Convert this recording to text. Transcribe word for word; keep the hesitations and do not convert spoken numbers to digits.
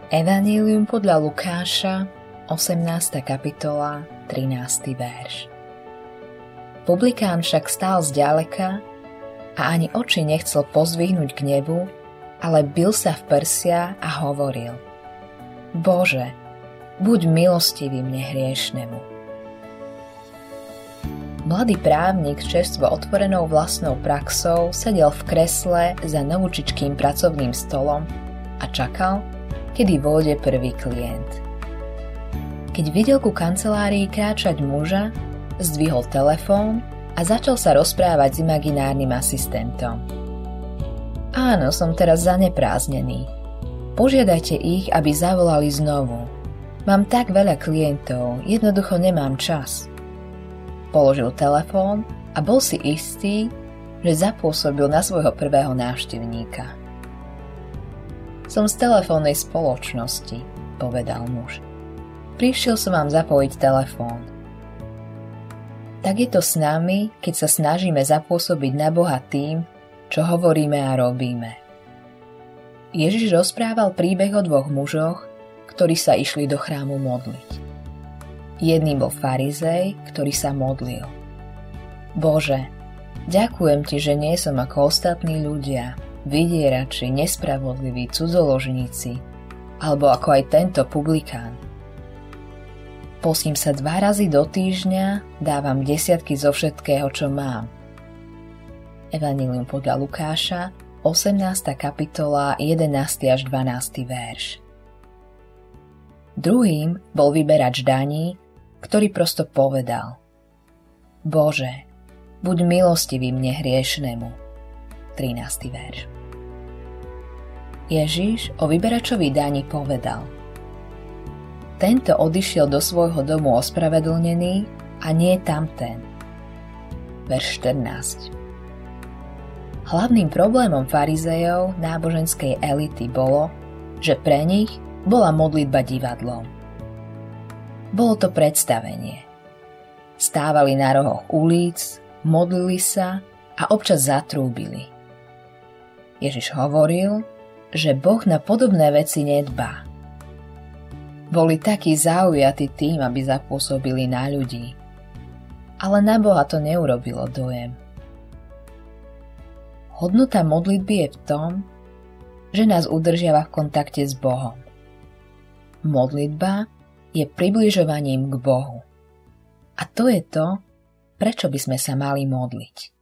Evanjelium podľa Lukáša, osemnásta kapitola, trinásty verš. Publikán však stál zďaleka a ani oči nechcel pozdvihnúť k nebu, ale bil sa v prsia a hovoril: Bože, buď milostivý mne hriešnemu. Mladý právnik s čerstvo otvorenou vlastnou praxou sedel v kresle za novúčičkým pracovným stolom a čakal, kedy vôjde prvý klient. Keď videl ku kancelárii kráčať muža, zdvihol telefón a začal sa rozprávať s imaginárnym asistentom. Áno, som teraz zanepráznený. Požiadajte ich, aby zavolali znovu. Mám tak veľa klientov, jednoducho nemám čas. Položil telefón a bol si istý, že zapôsobil na svojho prvého návštevníka. Som z telefónnej spoločnosti, povedal muž. Prišiel som vám zapojiť telefón. Tak je to s nami, keď sa snažíme zapôsobiť na Boha tým, čo hovoríme a robíme. Ježiš rozprával príbeh o dvoch mužoch, ktorí sa išli do chrámu modliť. Jedným bol farizej, ktorý sa modlil: Bože, ďakujem ti, že nie som ako ostatní ľudia, vydierači, nespravodliví, cudzoložníci, alebo ako aj tento publikán. Postím sa dva razy do týždňa, dávam desiatky zo všetkého, čo mám. Evanjelium podľa Lukáša, osemnásta kapitola, jedenásty až dvanásty verš. Druhým bol vyberač daní, ktorý prosto povedal: Bože, buď milostivý mne hriešnemu. trinásty verš. Ježiš o vyberačovi daní povedal: Tento odišiel do svojho domu ospravedlnený a nie tamten. Verš štrnásť. Hlavným problémom farizejov náboženskej elity bolo, že pre nich bola modlitba divadlom. Bolo to predstavenie. Stávali na rohoch ulic, modlili sa a občas zatrúbili. Ježiš hovoril, že Boh na podobné veci nedbá. Boli takí zaujatí tým, aby zapôsobili na ľudí, ale na Boha to neurobilo dojem. Hodnota modlitby je v tom, že nás udržiava v kontakte s Bohom. Modlitba je približovaním k Bohu. A to je to, prečo by sme sa mali modliť.